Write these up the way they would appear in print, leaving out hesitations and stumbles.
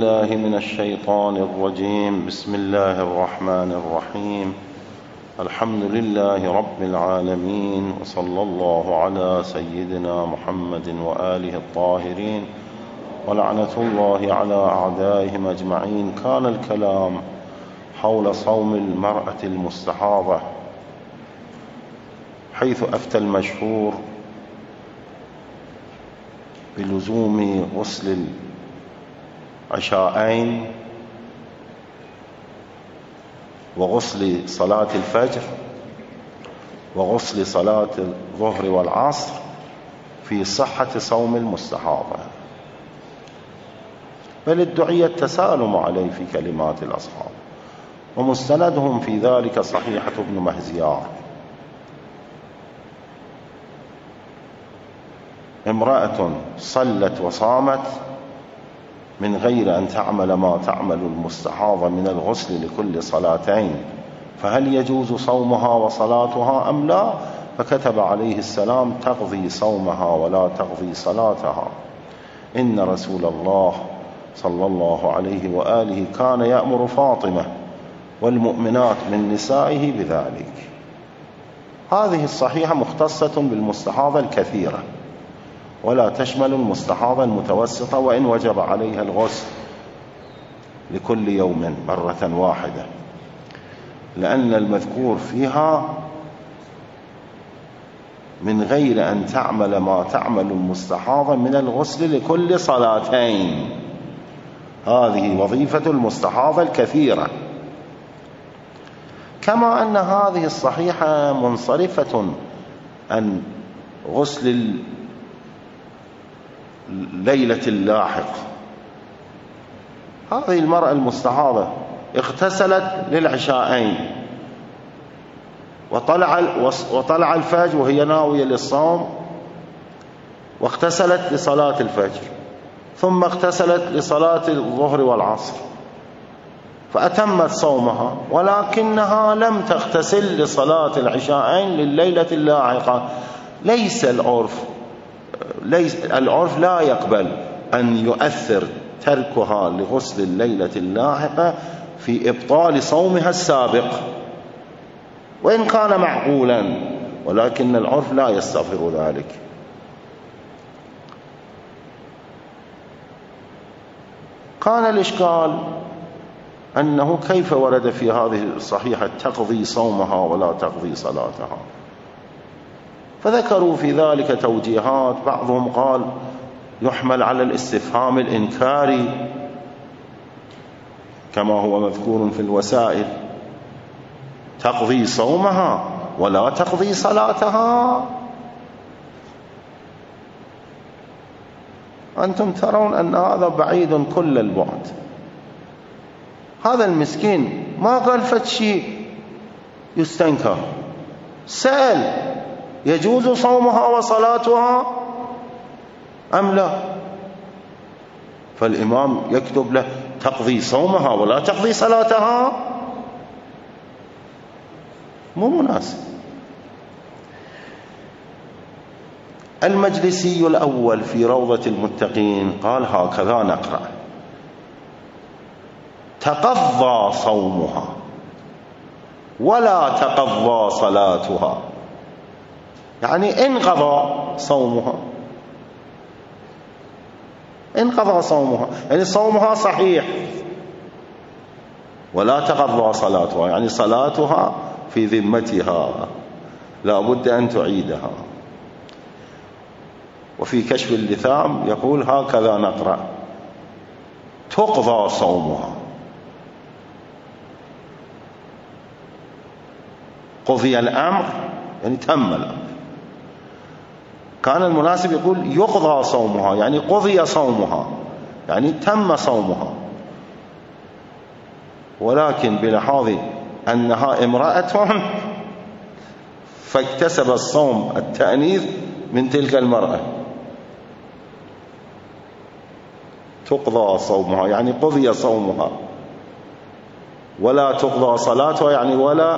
بالله من الشيطان الرجيم. بسم الله الرحمن الرحيم. الحمد لله رب العالمين، وصلى الله على سيدنا محمد وآله الطاهرين، ولعنة الله على أعدائهم أجمعين. كان الكلام حول صوم المرأة المستحاضة، حيث أفتى المشهور بلزوم غسل العشاءين وغسل صلاة الفجر وغسل صلاة الظهر والعصر في صحة صوم المستحاضة، بل ادعي التسالم عليه في كلمات الأصحاب، ومستندهم في ذلك صحيحة ابن مهزيار. امرأة صلت وصامت من غير أن تعمل ما تعمل المستحاضة من الغسل لكل صلاتين، فهل يجوز صومها وصلاتها أم لا؟ فكتب عليه السلام: تقضي صومها ولا تقضي صلاتها. إن رسول الله صلى الله عليه وآله كان يأمر فاطمة والمؤمنات من نسائه بذلك. هذه الصحيحة مختصة بالمستحاضة الكثيرة، ولا تشمل المستحاضة المتوسطة، وإن وجب عليها الغسل لكل يوم مرة واحدة، لأن المذكور فيها من غير أن تعمل ما تعمل المستحاضة من الغسل لكل صلاتين. هذه وظيفة المستحاضة الكثيرة. كما أن هذه الصحيحة منصرفة عن غسل ليلة اللاحق. هذه المرأة المستحاضة اغتسلت للعشاءين وطلع الفجر وهي ناوية للصوم، واغتسلت لصلاة الفجر، ثم اغتسلت لصلاة الظهر والعصر، فأتمت صومها، ولكنها لم تغتسل لصلاة العشاءين لليلة اللاحقة. العرف لا يقبل أن يؤثر تركها لغسل الليلة اللاحقة في إبطال صومها السابق، وإن كان معقولا، ولكن العرف لا يستغفر ذلك. كان الإشكال أنه كيف ورد في هذه الصحيحة تقضي صومها ولا تقضي صلاتها، فذكروا في ذلك توجيهات. بعضهم قال يحمل على الاستفهام الإنكاري كما هو مذكور في الوسائل، تقضي صومها ولا تقضي صلاتها. أنتم ترون أن هذا بعيد كل البعد. هذا المسكين ما قال فد شيء يستنكر، سأل: يجوز صومها وصلاتها أم لا؟ فالإمام يكتب له: تقضي صومها ولا تقضي صلاتها؟ مو مناسب. المجلسي الأول في روضة المتقين قال هكذا نقرأ: تقضى صومها ولا تقضى صلاتها، يعني انقضى صومها، انقضى صومها، يعني صومها صحيح، ولا تقضى صلاتها، يعني صلاتها في ذمتها، لا بد أن تعيدها. وفي كشف اللثام يقول هكذا نقرأ: تقضى صومها. قضي الأمر يعني تم الأمر. كان المناسب يقول يقضى صومها، يعني قضي صومها، يعني تم صومها، ولكن بلحاظ أنها امرأة فاكتسب الصوم التأنيث من تلك المرأة. تقضى صومها يعني قضي صومها، ولا تقضى صلاتها يعني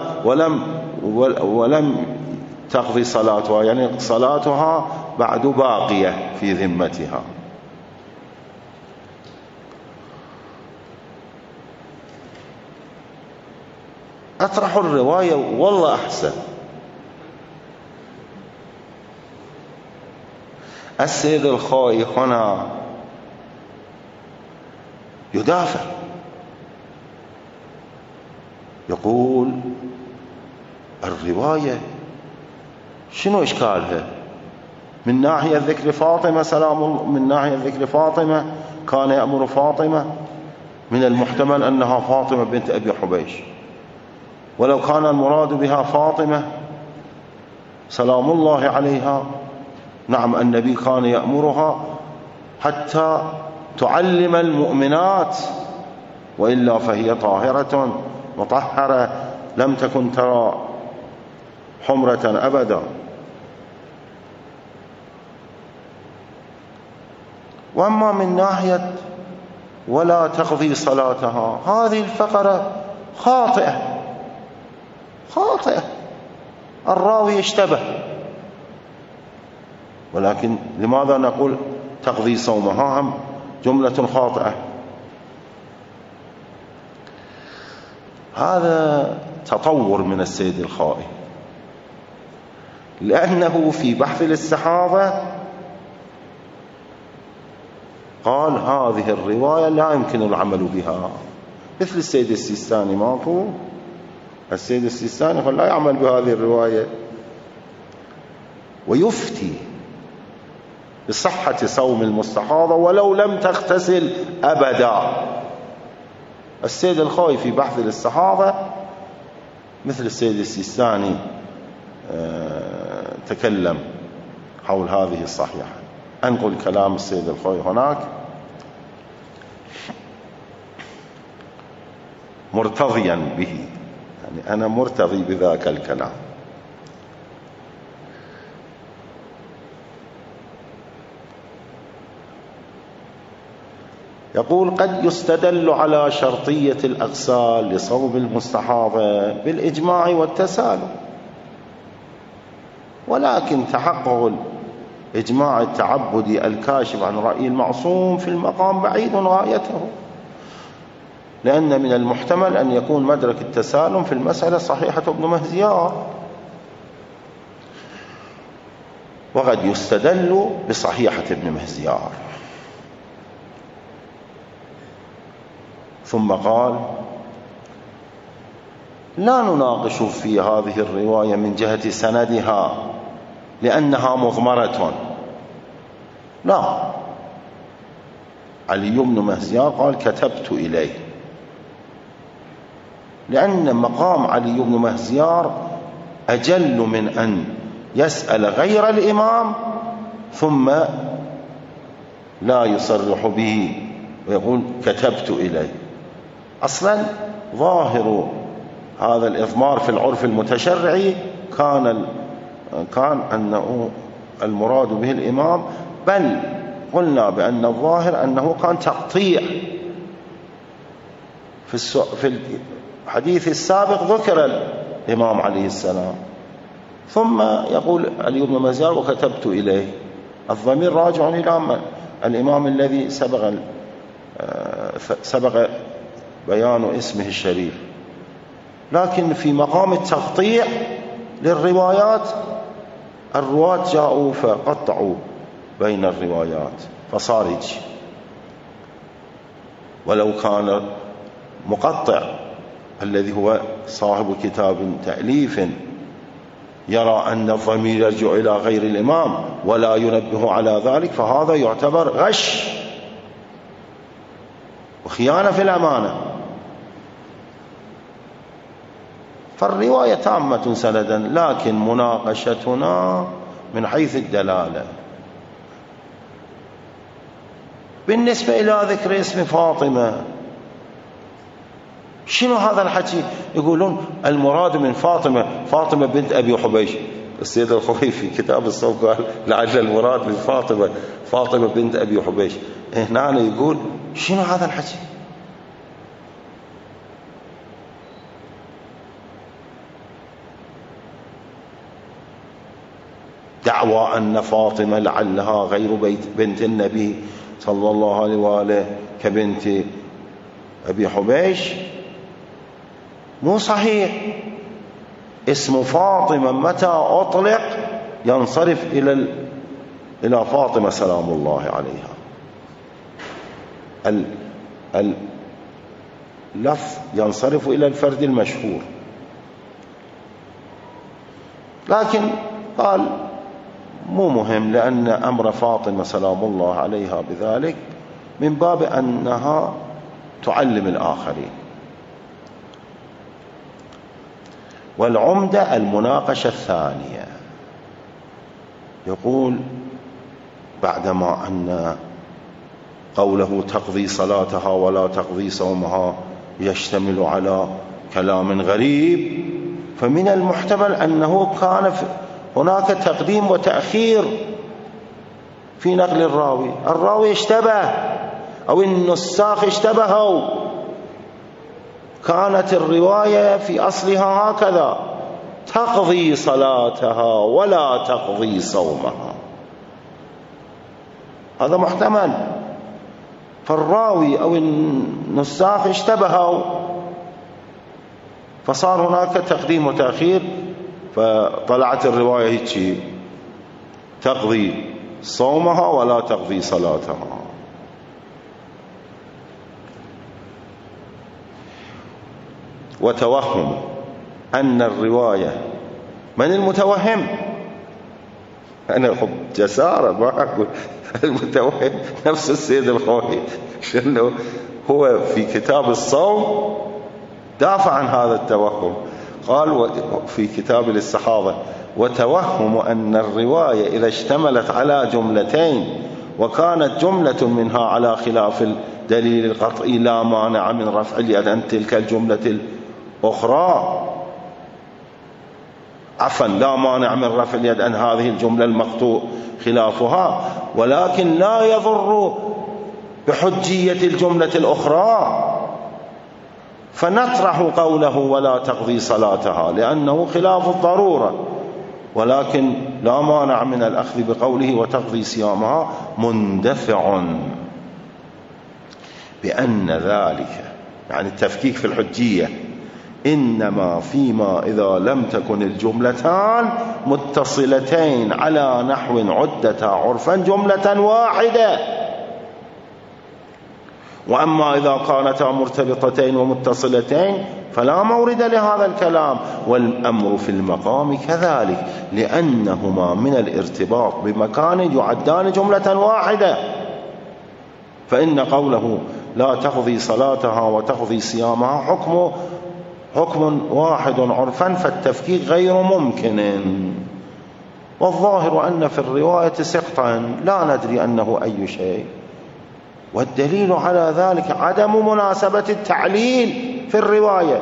ولم تقضي صلاتها، يعني صلاتها بعد باقية في ذمتها. أطرحوا الرواية والله أحسن. السيد الخوئي هنا يدافع، يقول الرواية شنو إشكالها؟ من ناحية ذكر فاطمة من ناحية ذكر فاطمة كان يأمر فاطمة، من المحتمل أنها فاطمة بنت أبي حبيش، ولو كان المراد بها فاطمة سلام الله عليها، نعم النبي كان يأمرها حتى تعلم المؤمنات، وإلا فهي طاهرة مطهرة لم تكن ترى حمرة أبدا. وأما من ناحية ولا تقضي صلاتها، هذه الفقرة خاطئة، الراوي اشتبه، ولكن لماذا نقول تقضي صومها؟ هم جملة خاطئة. هذا تطور من السيد الخوئي، لأنه في بحث الاستحاضة قال هذه الرواية لا يمكن العمل بها، مثل السيد السيستاني. ماكو السيد السيستاني قال لا يعمل بهذه الرواية، ويفتي بصحة صوم المستحاضة ولو لم تغتسل أبدا. السيد الخوئي في بحث الاستحاضة مثل السيد السيستاني تكلم حول هذه الصحيحة. أنقل كلام السيد الخوئي هناك مرتضيا به، يعني أنا مرتضي بذاك الكلام. يقول قد يستدل على شرطية الأغسال لصوم المستحاضة بالإجماع والتسالم، ولكن تحقق الإجماع التعبدي الكاشف عن رأي المعصوم في المقام بعيد غايته، لأن من المحتمل أن يكون مدرك التسالم في المسألة صحيحة ابن مهزيار، وقد يستدل بصحيحة ابن مهزيار. ثم قال لا نناقش في هذه الرواية من جهة سندها لأنها مضمرة. لا، علي بن مهزيار قال كتبت إليه، لأن مقام علي بن مهزيار أجل من أن يسأل غير الإمام ثم لا يصرح به ويقول كتبت إليه. أصلا ظاهر هذا الإضمار في العرف المتشرعي كان أنه المراد به الإمام، بل قلنا بأن الظاهر أنه كان تقطيع. في الحديث السابق ذكر الإمام عليه السلام، ثم يقول علي بن مهزيار وكتبت إليه، الضمير راجع إلى الإمام الذي سبق بيان اسمه الشريف. لكن في مقام التقطيع للروايات الرواة جاءوا فقطعوا بين الروايات فصار يجي، ولو كان مقطع الذي هو صاحب كتاب تأليف يرى أن الضمير يرجع إلى غير الإمام ولا ينبه على ذلك، فهذا يعتبر غش وخيانة في الأمانة. فالرواية تامة سندا، لكن مناقشتنا من حيث الدلالة. بالنسبة إلى ذكر اسم فاطمة، شنو هذا الحكي؟ يقولون المراد من فاطمة بنت أبي حبيش. السيد الخوئي في كتاب الصوم قال لعل المراد من فاطمة بنت أبي حبيش. هنا يقول شنو هذا الحكي؟ دعوى أن فاطمة لعلها غير بنت النبي صلى الله عليه وآله كبنت أبي حبيش مو صحيح. اسم فاطمة متى أطلق ينصرف إلى فاطمة سلام الله عليها. اللفظ ينصرف إلى الفرد المشهور، لكن قال مو مهم، لأن أمر فاطمة سلام الله عليها بذلك من باب أنها تعلم الآخرين. والعمدة المناقشة الثانية، يقول بعدما أن قوله تقضي صلاتها ولا تقضي صومها يشتمل على كلام غريب، فمن المحتمل أنه كان هناك تقديم وتأخير في نقل الراوي اشتبه، أو النساخ اشتبهوا. كانت الرواية في أصلها هكذا: تقضي صلاتها ولا تقضي صومها. هذا محتمل، فالراوي أو النساخ اشتبهوا، فصار هناك تقديم وتأخير، فطلعت الرواية هيك: تقضي صومها ولا تقضي صلاتها. وتوهم أن الرواية، من المتوهم؟ أنا أحب جسارة، ما أقول المتوهم نفس السيد الخوئي، شنو هو في كتاب الصوم دافع عن هذا التوهم، قال في كتاب الاستحاضة: وتوهم أن الرواية إذا اشتملت على جملتين وكانت جملة منها على خلاف الدليل القطعي لا مانع من رفع اليد عن تلك الجملة الأخرى، عفوا لا مانع من رفع اليد عن هذه الجملة المقطوع خلافها، ولكن لا يضر بحجية الجملة الأخرى، فنطرح قوله ولا تقضي صلاتها لأنه خلاف الضرورة، ولكن لا مانع من الأخذ بقوله وتقضي صيامها مندفع بأن ذلك، يعني التفكيك في الحجية، إنما فيما إذا لم تكن الجملتان متصلتين على نحو عدتا عرفا جملة واحدة، وأما إذا كانتا مرتبطتين ومتصلتين فلا مورد لهذا الكلام. والأمر في المقام كذلك، لأنهما من الارتباط بمكان يعدان جملة واحدة، فإن قوله لا تقضي صلاتها وتقضي صيامها حكم واحد عرفا، فالتفكيك غير ممكن. والظاهر أن في الرواية سقطا لا ندري أنه أي شيء، والدليل على ذلك عدم مناسبة التعليل في الرواية.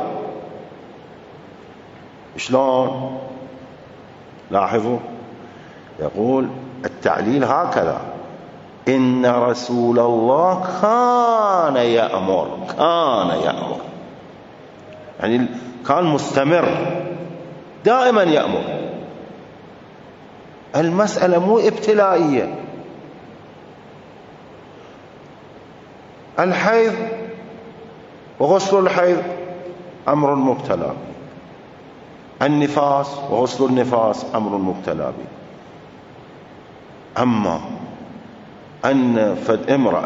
شلون؟ لاحظوا، يقول التعليل هكذا: إن رسول الله كان يأمر، يعني كان مستمر دائما يأمر. المسألة مو ابتلائية. الحيض وغسل الحيض أمر مبتلى به، النفاس وغسل النفاس أمر مبتلى به. أما أن فد امرأة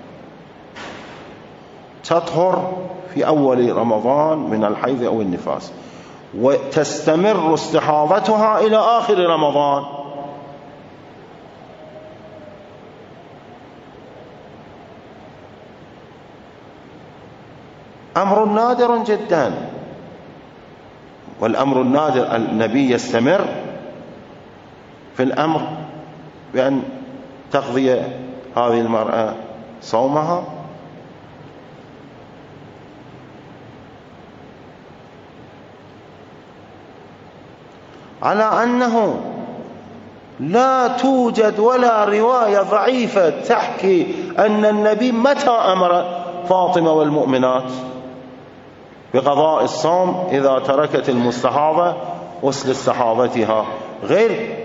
تطهر في أول رمضان من الحيض أو النفاس وتستمر استحاضتها إلى آخر رمضان، أمر نادر جدا. والأمر النادر النبي يستمر في الأمر بأن تقضي هذه المرأة صومها. على أنه لا توجد ولا رواية ضعيفة تحكي أن النبي متى أمر فاطمة والمؤمنات بقضاء الصوم إذا تركت المستحاضة غسل استحاضتها، غير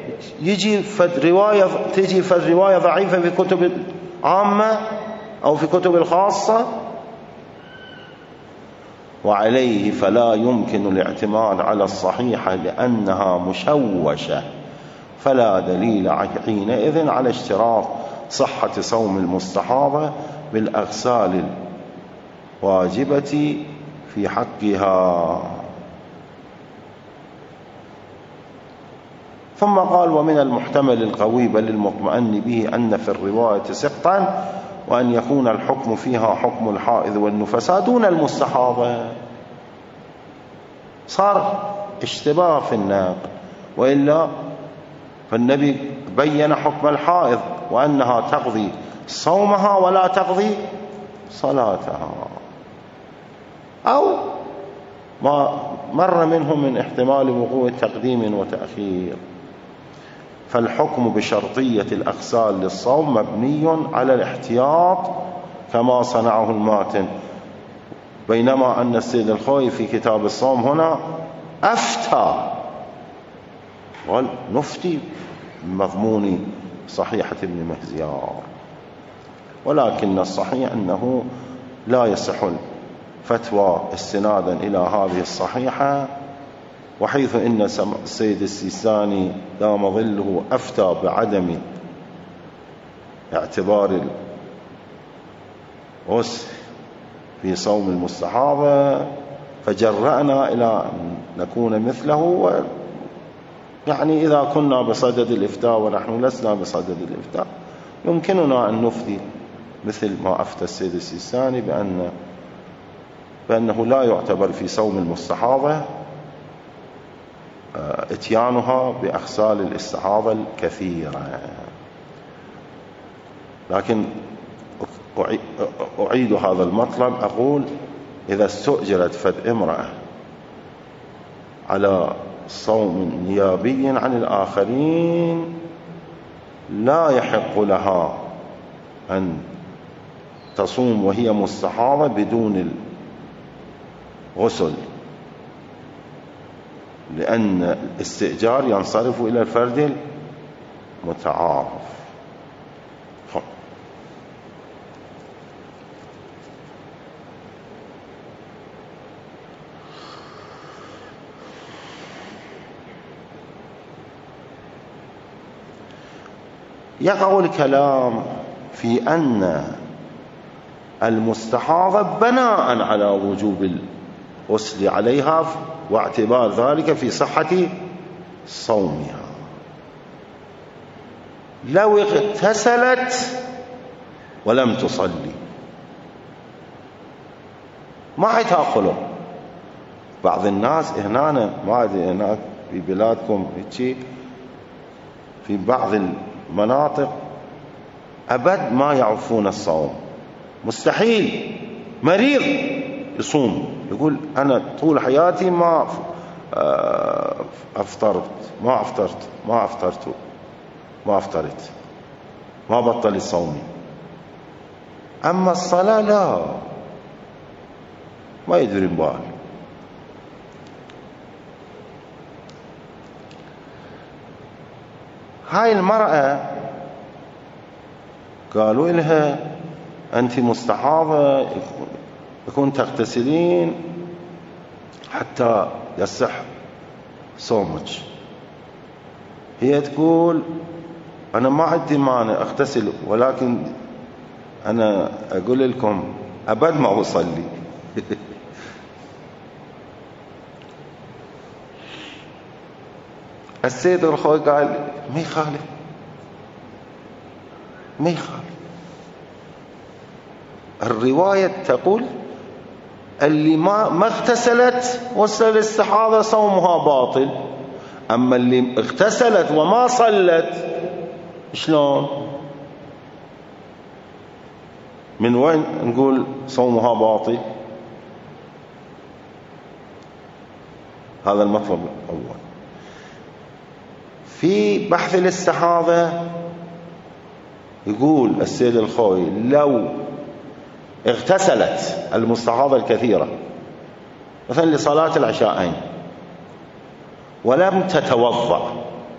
تجي فد رواية ضعيفة في كتب العامة أو في كتب الخاصة. وعليه فلا يمكن الاعتماد على الصحيحة لأنها مشوشة، فلا دليل حينئذ على اشتراط صحة صوم المستحاضة بالأغسال الواجبة في حقها. ثم قال: ومن المحتمل القوي بل المطمئن به أن في الرواية سقطا، وأن يكون الحكم فيها حكم الحائض والنفساء دون المستحاضة. صار اشتباه في النقل، وإلا فالنبي بين حكم الحائض وأنها تقضي صومها ولا تقضي صلاتها، أو ما مر منهم من احتمال وقوع تقديم وتأخير. فالحكم بشرطية الأغسال للصوم مبني على الاحتياط كما صنعه الماتن، بينما أن السيد الخوئي في كتاب الصوم هنا أفتى، قال نفتي بمضمون صحيحة ابن مهزيار، ولكن الصحيح أنه لا يصح الفتوى استنادا إلى هذه الصحيحة، وحيث إن السيد السيستاني دام ظله أفتى بعدم اعتبار الغسل في صوم المستحاضة، فجرأنا إلى أن نكون مثله. يعني إذا كنا بصدد الإفتاء ونحن لسنا بصدد الإفتاء يمكننا أن نفتي مثل ما أفتى السيد السيستاني بأنه لا يعتبر في صوم المستحاضة اتيانها بأغسال الاستحاضة الكثيرة. لكن أعيد هذا المطلب، أقول إذا استؤجرت فد امرأة على صوم نيابي عن الآخرين لا يحق لها أن تصوم وهي مستحاضة بدون الغسل، لأن الاستئجار ينصرف إلى الفرد المتعارف. يقع الكلام في أن المستحاضة بناء على وجوب الغسل عليها واعتبار ذلك في صحة صومها. لو اغتسلت ولم تصلي ما حتاخله. بعض الناس هنا ما أدري هناك في بلادكم في بعض المناطق أبد ما يعرفون الصوم، مستحيل مريض يصوم، يقول أنا طول حياتي ما أفطرت ما بطل صومي. أما الصلاة لا، ما يدري بال. هاي المرأة قالوا لها أنت مستحاضة، يكون تغتسلين حتى يصح صومك. هي تقول أنا ما عندي مانع أغتسل، ولكن أنا أقول لكم أبد ما أصلي. السيد الخوي قال ما يخالف، الرواية تقول اللي ما اغتسلت غسل الاستحاضة صومها باطل، أما اللي اغتسلت وما صلت شلون؟ من وين نقول صومها باطل؟ هذا المطلب الأول. في بحث الاستحاضة يقول السيد الخوي لو اغتسلت المستحاضة الكثيرة مثلا لصلاة العشاءين ولم تتوضأ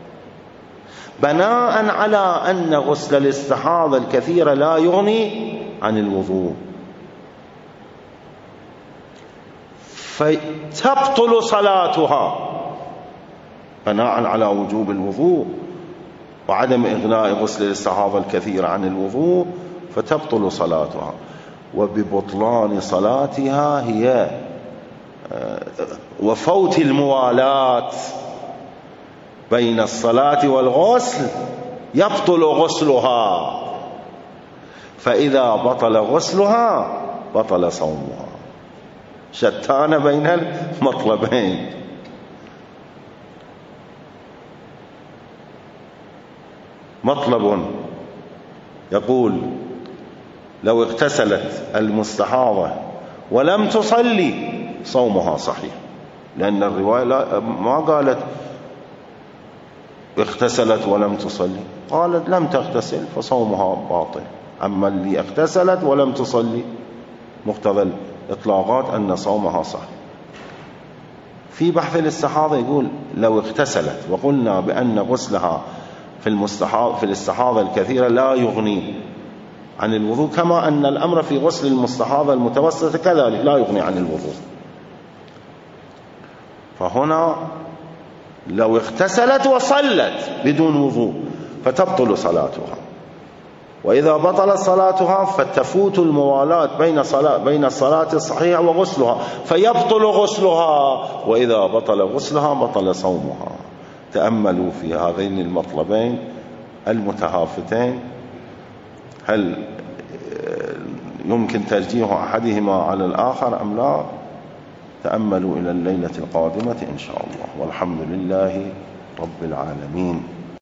بناء على أن غسل الاستحاضة الكثيرة لا يغني عن الوضوء، فتبطل صلاتها بناء على وجوب الوضوء وعدم إغناء غسل الاستحاضة الكثير عن الوضوء، فتبطل صلاتها. وببطلان صلاتها هي وفوت الموالاة بين الصلاة والغسل يبطل غسلها، فإذا بطل غسلها بطل صومها. شتان بين المطلبين. مطلب يقول لو اغتسلت المستحاضة ولم تصلي صومها صحيح، لأن الرواية ما قالت اغتسلت ولم تصلي، قالت لم تغتسل فصومها باطل. أما اللي اغتسلت ولم تصلي مقتضى الإطلاقات أن صومها صحيح. في بحث الاستحاضة يقول لو اغتسلت وقلنا بأن غسلها في الاستحاضة الكثيرة لا يغني عن الوضوء، كما أن الأمر في غسل المستحاضة المتوسطة كذلك لا يغني عن الوضوء. فهنا لو اغتسلت وصلت بدون وضوء فتبطل صلاتها، وإذا بطلت صلاتها فتفوت الموالاة بين الصلاة الصحيحة وغسلها فيبطل غسلها، وإذا بطل غسلها بطل صومها. تأملوا في هذين المطلبين المتهافتين، هل يمكن ترجيح أحدهما على الآخر أم لا؟ تأملوا إلى الليلة القادمة إن شاء الله، والحمد لله رب العالمين.